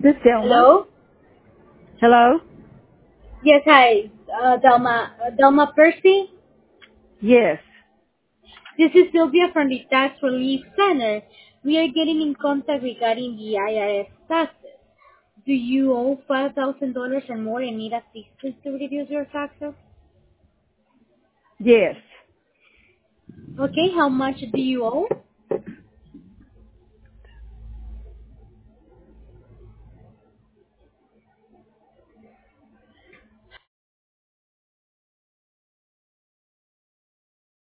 This Delma. Hello? Hello? Yes, hi. Delma Percy. Yes. This is Sylvia from the Tax Relief Center. We are getting in contact regarding the IRS taxes. Do you owe $5,000 or more and need assistance to reduce your taxes? Yes. Okay, how much do you owe?